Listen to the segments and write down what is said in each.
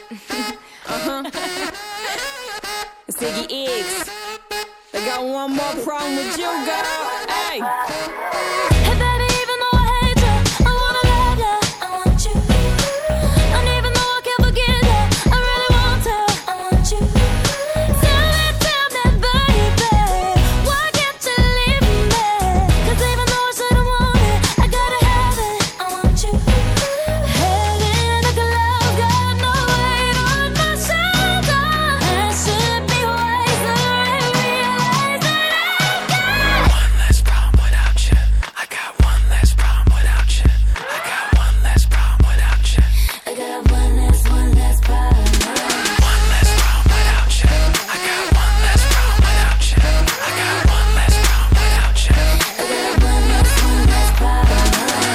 It's Iggy Iggs. I got one more problem with you, girl. Hey. Hey baby, even though I hate you, I wanna love you, I want you. And even though I can't forget you, I really want to, I want you. Tell me, baby, why can't you leave me? 'Cause even though I shouldn't want it, I gotta have it, I want you. Heading like a love, got no weight on my shoulder. I should be wiser and realize that I've got one less problem without you. I got one less problem without you. I got one less problem without you. I got one less problem. One less problem without you. I got one less problem without you. I got one less problem without you. I got one less problem.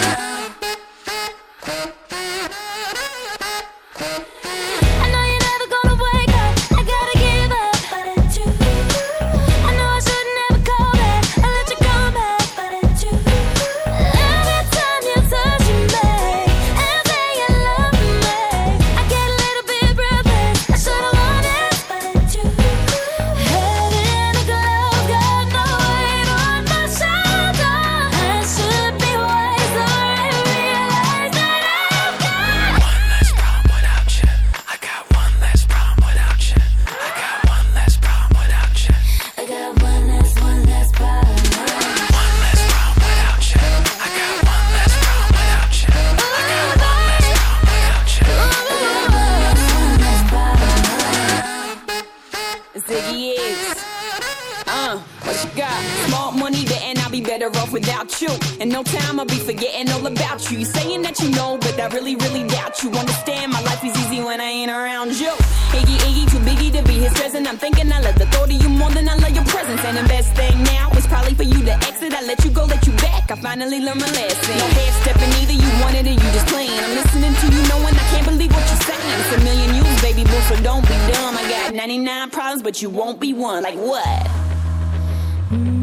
I know you're never gonna wake up, I gotta give up, but it's you. I know I should never call back, I let you come back, but it's you. Every time you touch me and say you love me, I get a little bit breathless, I should've wanted it, but it's you. Head in a glove, got no weight on my shoulder. I should be wiser and realize that I've got One less problem without you. I got one less problem without you. I got one less problem without you. I got one less problem. One less problem without you. I got one less problem without you. I got one less problem without you. It's Iggy Iggs. What you got? Small money, betting I'll be better off without you. In no time, I'll be forgetting all about you. You saying that you know, but I really, really doubt you. Understand, my life is easy when I ain't around you. Iggy, Iggy, too biggie to be his present. I'm thinking I love the thought of you more than I love your presence. And the best thing now is probably for you to exit. I let you go, let you back. I finally learned my lesson. No half stepping either, you wanted it, you just playing. I'm listening to you knowing I can't believe what you're saying. It's a million you, baby boo, so don't be dumb. I got 99 problems, but you won't be one. Like what?